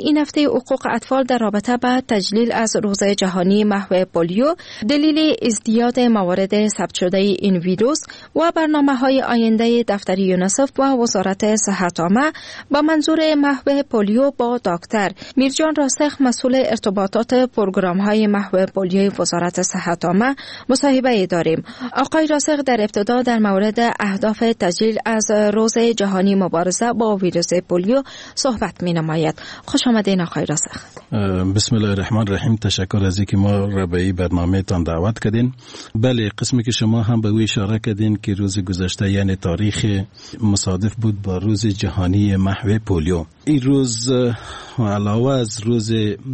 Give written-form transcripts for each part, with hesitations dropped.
این هفته حقوق اطفال در رابطه با تجلیل از روز جهانی محو پولیو، دلیل ازدیاد موارد ثبت شده این ویروس و برنامه‌های آینده دفتر یونیسف و وزارت صحت عامه با منظور محو پولیو با دکتر میرجان راسخ، مسئول ارتباطات پروگرام‌های محو پولیو وزارت صحت عامه مصاحبه داریم. آقای راسخ در ابتدا در مورد اهداف تجلیل از روز جهانی مبارزه با ویروس پولیو صحبت می‌نماید. خوش آمدین آقای راسخ. بسم الله الرحمن الرحیم. تشکر از اینکه ما را به این برنامه تان دعوت کردین. بله، قسمی که شما هم به او اشاره کردین که روز گذشته یعنی تاریخ مصادف بود با روز جهانی محو پولیو. این روز علاوه از روز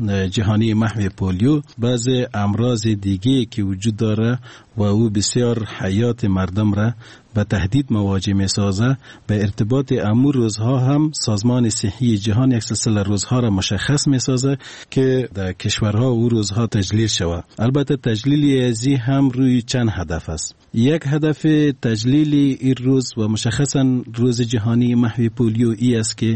جهانی محو پولیو بعض امراض دیگه که وجود داره و او بسیار حیات مردم را به تهدید مواجه می سازه، به ارتباط امور روزها هم سازمان صحی جهان یک سلسله روزها را مشخص می سازه که در کشورها او روزها تجلیل شود. البته تجلیل ازی هم روی چند هدف است. یک هدف تجلیل این روز و مشخصا روز جهانی محو پولیو ای است که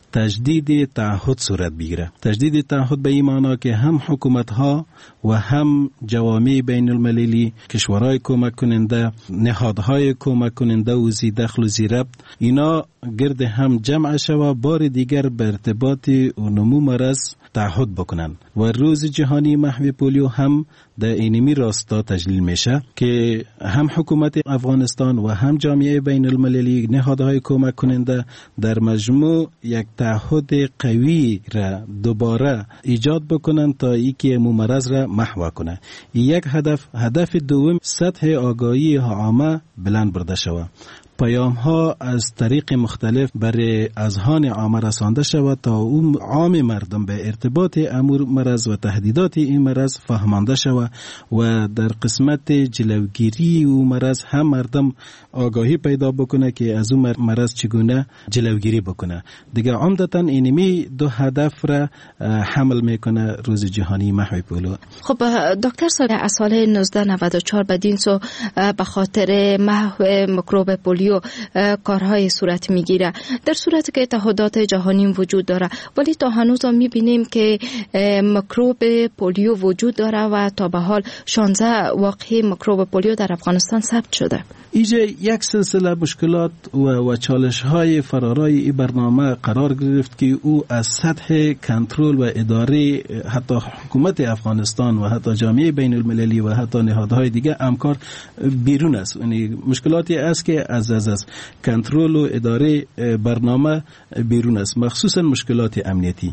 تجدید تعهد صورت بگیره. تجدید تعهد به این معنی که هم حکومت ها و هم جوامع بین المللی، کشورهای کمک کننده، نهادهای کمک کننده و ذی دخل و ذی ربط، اینا گرد هم جمع شوه بار دیگر به ارتباط و نمو مرض تعهد بکنن. و روز جهانی محو پولیو هم در اینمی راستا تجلیل میشه که هم حکومت افغانستان و هم جامعه بین المللی، نهادهای کمک کننده در مجموع یک تعهد قوی را دوباره ایجاد بکنن تا اینکه مرض را محو کنه. یک هدف دوم سطح آگاهی عامه بلند برده شود. پیام ها از طریق مختلف برای اذهان عامه رسانده شود تا اون عام مردم به ارتباط امور مرض و تهدیدات این مرض فهمانده شود و در قسمت جلوگیری و مرض هم مردم آگاهی پیدا بکنه که از اون مرض چگونه جلوگیری بکنه. دیگه عمدتاً اینمی دو هدف را حمل میکنه روز جهانی محو پولیو. خب دکتر صاحب، از سال 1994 بدین سو به خاطر محو میکروب پولیو کارهای صورت میگیره، در صورتی که تعهدات جهانی وجود داره، ولی تا هنوز هم میبینیم که میکروب پولیو وجود داره و تا به حال 16 واقعی میکروب پولیو در افغانستان ثبت شده. اینجا یک سلسله مشکلات و چالش های فرارای این برنامه قرار گرفت که او از سطح کنترل و اداره حتی حکومت افغانستان و حتی جامعه بین المللی و حتی نهادهای دیگه همکار بیرون است. یعنی مشکلاتی است که از کنترل و اداره برنامه بیرون است، مخصوصا مشکلات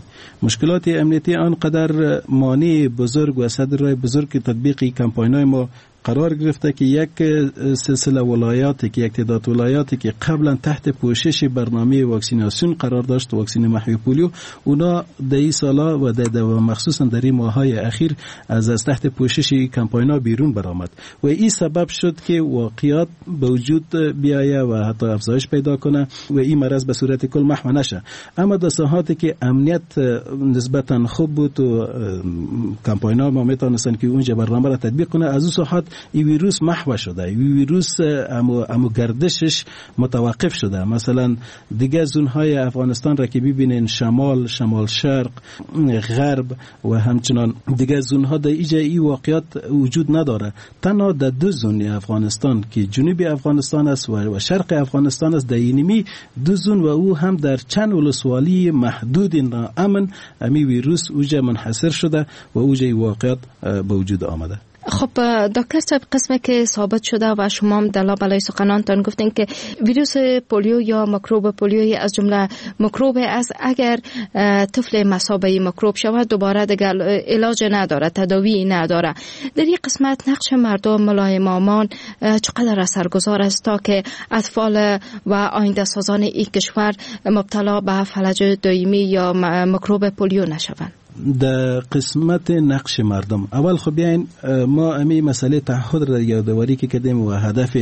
امنیتی آنقدر مانع بزرگ و صدر بزرگ تطبیق کمپاین‌های ما قرار گرفته که یک سلسله ولایاتی که یک تعداد ولایاتی که قبلا تحت پوشش برنامه واکسیناسیون قرار داشت، واکسن محو پولیو، اونا در این سالا و مخصوصا در این ماهای اخیر از تحت پوشش کمپاین‌ها بیرون برآمد و این سبب شد که واقعیت به وجود بیایه و حتی افزایش پیدا کنه و این مرض به صورت کل محو نشه. اما در ساحاتی که امنیت نسبتا خوب بود و کمپاین‌ها ما میتونستن که اونجا برنامه را تطبیق کنه، از اون ساحات این ویروس محو شده، این ویروس امو گردشش متوقف شده. مثلا دیگه زونهای افغانستان را که ببینین، شمال شرق، غرب و همچنان دیگه زونها در این واقعیت وجود نداره. تنها در دو زون افغانستان که جنوبی افغانستان است و شرق افغانستان است، در اینمی دو زون و او هم در چند ولسوالی محدود ناامن امی ویروس اوجا منحصر شده و اوجا واقعیت به وجود آمده. خب دکتر صاحب، قسمی که ثابت شده و شما هم در لابلای سخنانتان گفتین که ویروس پولیو یا میکروب پولیو از جمله میکروب است، اگر طفل مصابه میکروب شود دوباره دیگر علاج نداره، تداوی نداره. در این قسمت نقش مردم ملایم چقدر اثرگذار است تا که اطفال و آینده سازان این کشور مبتلا به فلج دائمی یا میکروب پولیو نشوند؟ در قسمت نقش مردم، اول خب بیاین ما امی مسئله تعهد را یادآوری که کردیم و هدف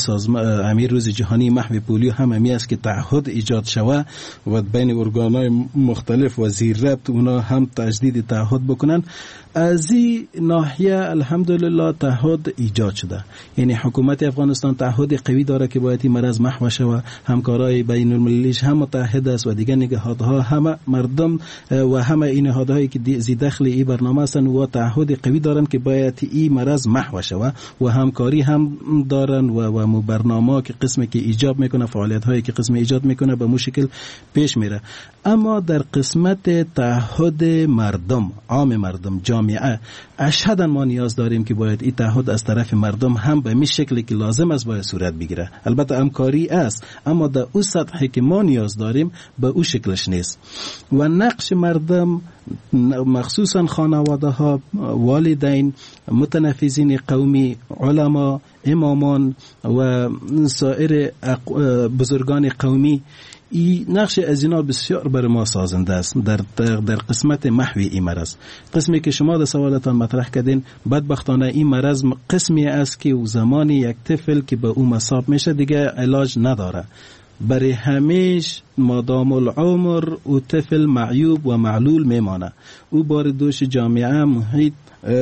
امی روز جهانی محو پولیو هم امی است که تعهد ایجاد شود و بین ارگان‌های مختلف و زیر ربط اونا هم تجدید تعهد بکنن. از این ناحیه الحمدلله تعهد ایجاد شده، یعنی حکومت افغانستان تعهد قوی داره که باید این مرض محو شود، همکارای بین المللیش هم متحد است و دیگر نگهادها همه مردم و همه این نهادهایی که زی دخل این برنامه هستند و تعهد قوی دارن که باید این مرض محو شود و همکاری هم دارن و برنامه که قسمی که ایجاد میکنه، فعالیت هایی که قسم ایجاد میکنه به مشکل پیش میره. اما در قسمت تعهد مردم، عام مردم، جامعه، اشهداً ما نیاز داریم که باید این تعهد از طرف مردم هم به می شکلی که لازم است باید صورت بگیره. البته همکاری است اما در اون سطحی که ما نیاز داریم به اون شکلش نیست. و نقش مردم مخصوصاً خانواده ها، والدین، متنفذین قومی، علما، امامان و سایر بزرگان قومی، این نقش از اینا بسیار بر ما سازنده است در قسمت محوی این مرض. قسمی که شما در سوالتان مطرح کردین، بدبختانه این مرض قسمی است که زمانی یک طفل که به اون مصاب میشه دیگه علاج نداره، برای همیش مادام العمر او طفل معیوب و معلول میمانه، او بار دوش جامعه، محیط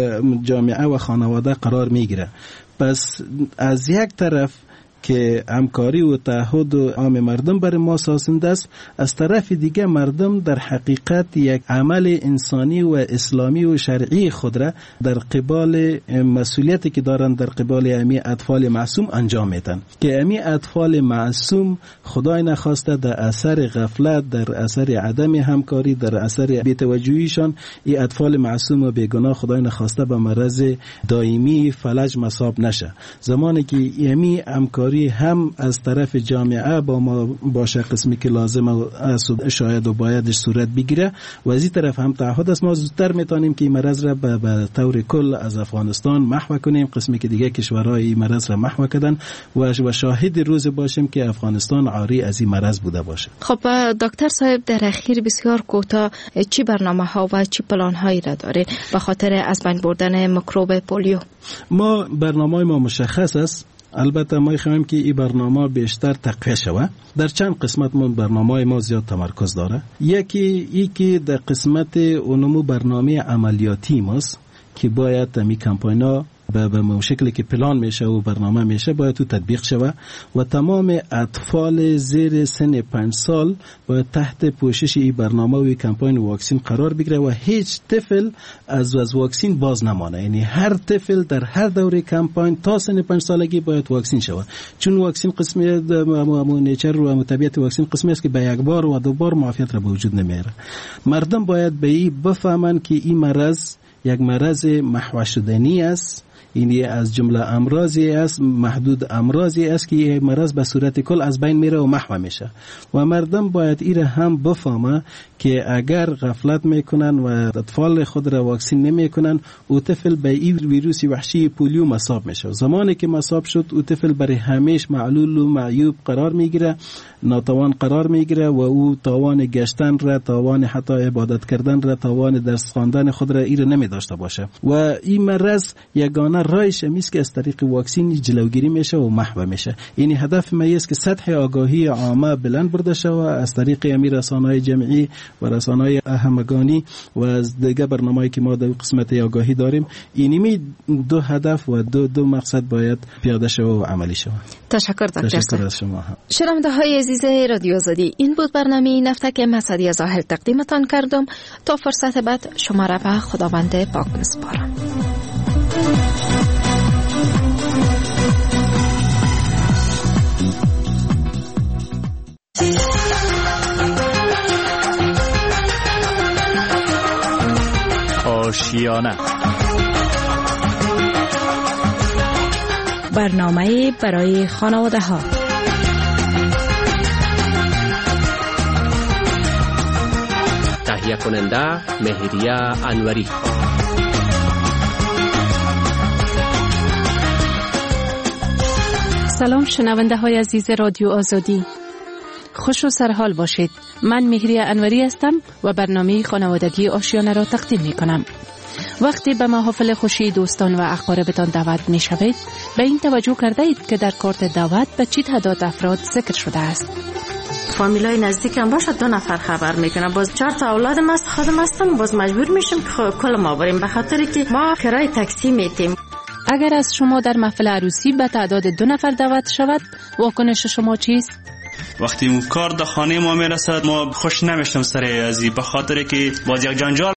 جامعه و خانواده قرار میگیره. پس از یک طرف که همکاری و تعهد و عام مردم برای ما سازنده است، از طرف دیگه مردم در حقیقت یک عمل انسانی و اسلامی و شرعی خود را در قبال مسئولیتی که دارن در قبال امی اطفال معصوم انجام میدن که امی اطفال معصوم خدای نخواسته در اثر غفلت، در اثر عدم همکاری، در اثر بی‌توجهیشان این اطفال معصوم و بیگناه خدای نخواسته به مرض دائمی فلج مصاب نشه. زمانی که امی همکاری هم از طرف جامعه با ما باشه قسمی که لازم است شاید و بایدش صورت بگیره و از این طرف هم تعهد است ما زودتر میتونیم که این مرض را به طور کل از افغانستان محو کنیم، قسمی که دیگه کشورهای این مرض را محو کردن و شاهد روز باشیم که افغانستان عاری از این مرض بوده باشه. خب دکتر صاحب، در اخیر بسیار کوتاه چی برنامه ها و چی پلان هایی را داره به خاطر از بین بردن میکروب پولیو؟ ما برنامه ما مشخص است. البته ما خواهیم که این برنامه بیشتر تقویه شود. در چند قسمت برنامه ما زیاد تمرکز داره. یکی در قسمت اونمو برنامه عملیاتی ماست که باید می کمپاینا به شکلی که پلان میشه و برنامه میشه باید تو تطبیق شود و تمام اطفال زیر سن 5 سال باید تحت پوشش این برنامه و کمپاین واکسین قرار بگیره و هیچ طفل از واکسین باز نمانه. یعنی هر طفل در هر دوره کمپاین تا سن 5 سالگی باید واکسین شود، چون واکسین قسمی نیچر و طبیعت واکسین قسمی است که به یک بار و دو بار معافیت را به وجود نمیاره. مردم باید به این بفهمن که این مرض یک مرض محو شدنی است، یعنی از جمله امراضی است، محدود امراضی است که این مرض به صورت کل از بین میره و محو میشه و مردم باید این هم بفهمه که اگر غفلت میکنن و اطفال خود را واکسین نمیکنن او طفل به این ویروس وحشی پولیو مصاب میشه. زمانی که مصاب شد او طفل برای همیشه معلول و معیوب قرار میگیره، ناتوان قرار میگیره و او توان گشتن را، توان حتی عبادت کردن را، توان درس خواندن خود را ایره نمی داشته باشه و این مرض یگانه راهش است که از طریق واکسین جلوگیری میشه و محو میشه. یعنی هدف ما است که سطح آگاهی عامه بلند برده شود از طریق رسانه‌های جمعی و رسانه‌های همگانی و از دیگه برنامه‌ای که ما در قسمت آگاهی داریم. اینمی دو هدف و دو مقصد باید پیاده شود و عملی شود. تشکر دکتر. تشکر از شما. شنونده‌های عزیز رادیو آزادی، این بود برنامه نفتک مسعدی ظاهر تقدیمتان کردم. تا فرصت بعد شما را به خداوند پاک می‌سپارم. آشیانه، برنامه برای خانواده ها. تهیه کننده مهریه انوری. سلام شنونده های عزیز رادیو آزادی، خوش و سرحال باشید. من مهریه انوری هستم و برنامه خانوادگی آشیانه را تقدیم می کنم. وقتی به محافل خوشی دوستان و اقاربتان دعوت می شوید، به این توجه کرده اید که در کارت دعوت به چه تعداد افراد ذکر شده است. فامیلای نزدیکم باشه 2 نفر خبر میکنه، باز 4 تا اولادم است، خودم هستم، باز مجبور میشم که کل ما بریم، به خاطر که ما کرای تاکسی میتیم. اگر از شما در محفل عروسی به تعداد 2 نفر دعوت شود، واکنش شما چیست؟ وقتی کار در خانه ما میرسد ما خوش نمیشم سر ازی، به خاطر که باز یک جنجال